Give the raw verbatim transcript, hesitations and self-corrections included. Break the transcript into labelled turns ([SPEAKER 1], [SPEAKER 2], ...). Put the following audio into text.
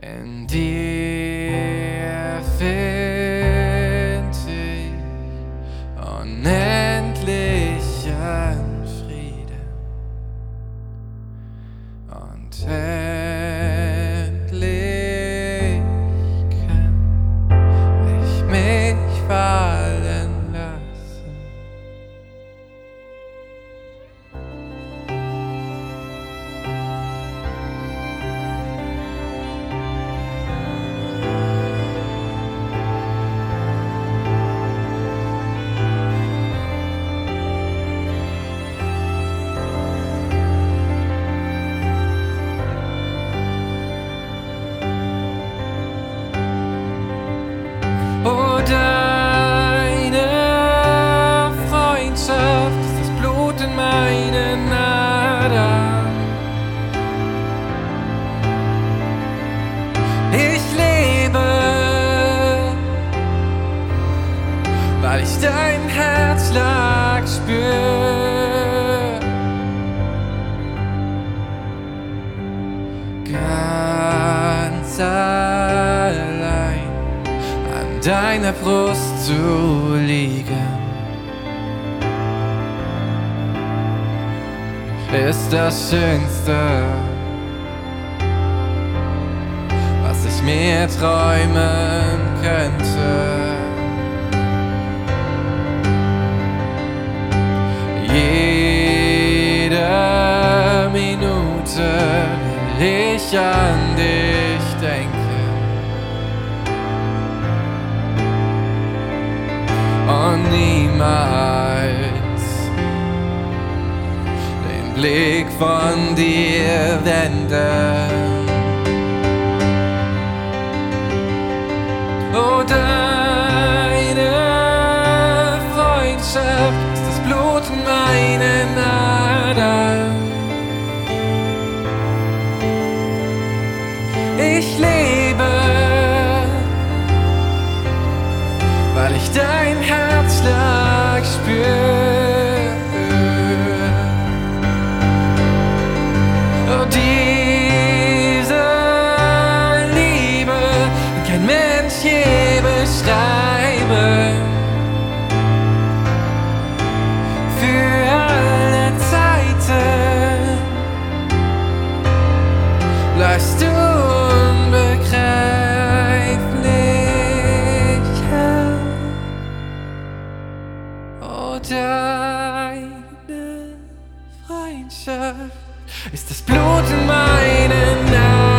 [SPEAKER 1] In dir find ich unendlichen Frieden und endlich kann ich mich fallen lassen. Oh, deine Freundschaft ist das Blut in meinen Adern. Ich lebe, weil ich deinen Herzschlag spür. Ganz allein an deiner Brust zu liegen, ist das Schönste, was ich mir träumen könnte. Jede Minute will ich an dich denken und niemals den Blick von dir wenden. Oh, deine Freundschaft ist das Blut in meinen Adern. Ich lebe, weil ich dein Herzschlag spür. Oh, diese Liebe kann kein Mensch je beschreiben. Für alle Zeiten bleibst du unbegreiflich. Oh, deine Freundschaft ist das Blut in meinen Augen.